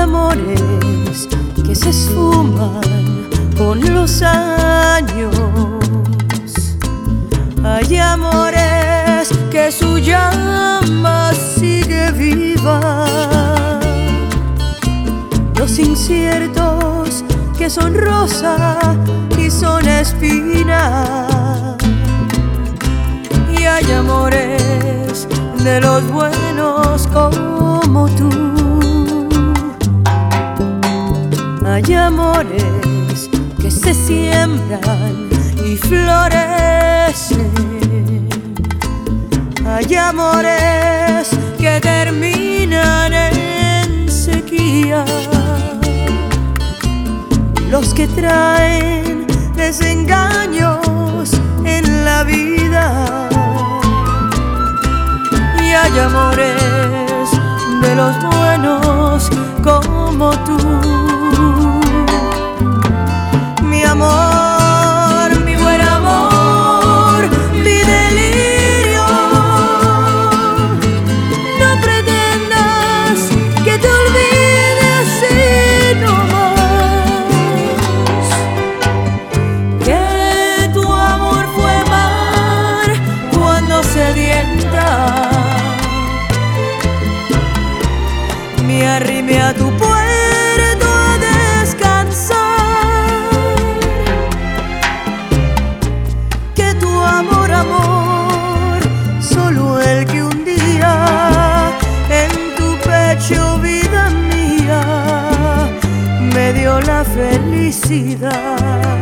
amores que se esfuman con los años. Hay amores que su llama sigue viva. Los inciertos que son rosa y son espina. Y hay amores de los buenos como tú. Hay amores que se siembran y florecen. Hay amores que terminan en sequía. Los que traen desengaños en la vida. Y hay amores de los buenos como tú. Mi amor, mi buen amor, mi delirio. No pretendas que te olvide así nomás. Que tu amor fue mar cuando sedienta. Me arrimé a tu puerto a descansar. Que tu amor, amor, solo el que un día en tu pecho, vida mía, me dio la felicidad.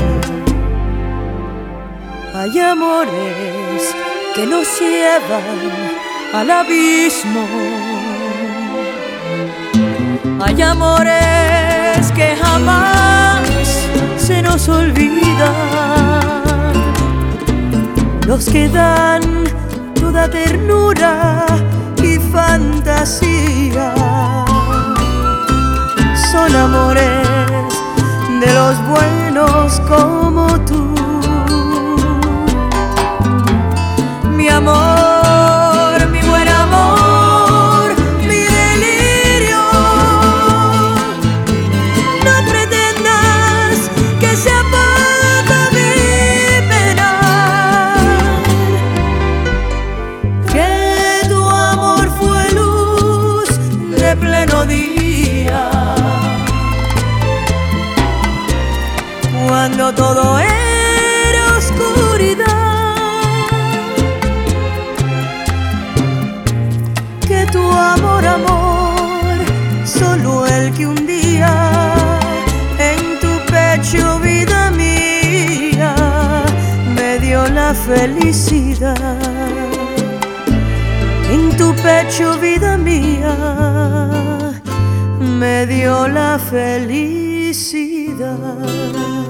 Hay amores que nos llevan al abismo. Hay amores que jamás se nos olvidan. Los que dan toda ternura y fantasía. Son amores de los buenos como tú. Mi amor, mi buen amor, mi delirio. No pretendas que sea poco mi penar. Que tu amor fue luz de pleno día. Cuando todo era oscuridad. Que tu amor, amor, solo el que un día en tu pecho, vida mía, me dio la felicidad. En tu pecho, vida mía, me dio la felicidad.